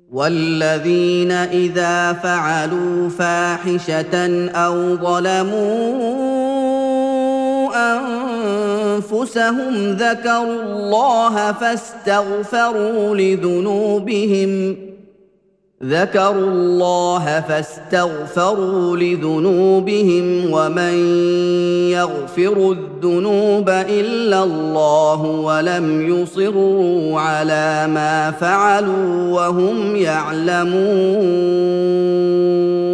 وَالَّذِينَ إِذَا فَعَلُوا فَاحِشَةً أَوْ ظَلَمُوا أَنفُسَهُمْ ذَكَرُوا اللَّهَ فَاسْتَغْفَرُوا لِذُنُوبِهِمْ وَمَن يَغْفِرُ الذُّنُوبَ إِلَّا اللَّهُ وَلَمْ يُصِرُّوا عَلَىٰ مَا فَعَلُوا وَهُمْ يَعْلَمُونَ